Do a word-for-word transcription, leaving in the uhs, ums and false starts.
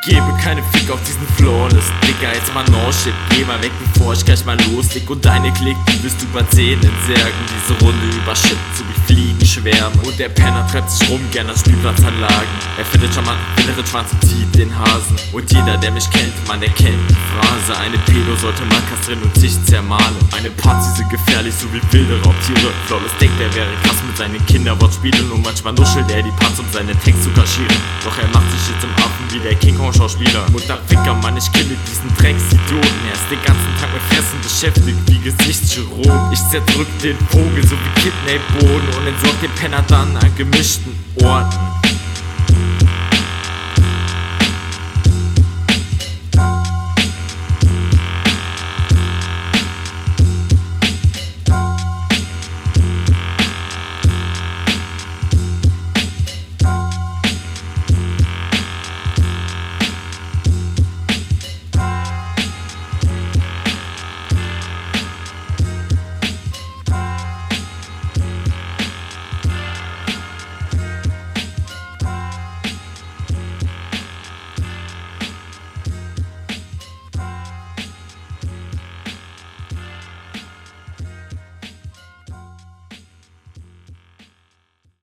Gebe keine Fick auf diesen Flawless. Digga, jetzt mal no shit, geh mal weg, bevor ich gleich mal losleg und deine Klick, die wirst du über zehn entsärgen. Diese Runde überschippt, so wie Fliegen schwärmen. Und der Penner treibt sich rum, gern an Spielplatzanlagen. Er findet charmanten inneren Schwanz und zieht den Hasen. Und jeder, der mich kennt, man erkennt die Phrase. Eine Pedo sollte man kastrieren und sich zermahlen. Eine Party sind gefährlich, so wie wilde Raubtiere. Flawless denkt, er wäre krass mit seinen Kinderwortspielen. Und manchmal nuschelt er die Parts, um seinen Text zu kaschieren. Doch er macht sich jetzt im Affen wie der King Kong Schauspieler. Mutterficker, Mann, ich kille diesen Drecksidioten. Er ist den ganzen Tag mit Fressen beschäftigt wie Gesichtschirurg. Ich zerdrück den Vogel so wie Kidney-Boden und entsorg den Penner dann an gemischten Orten.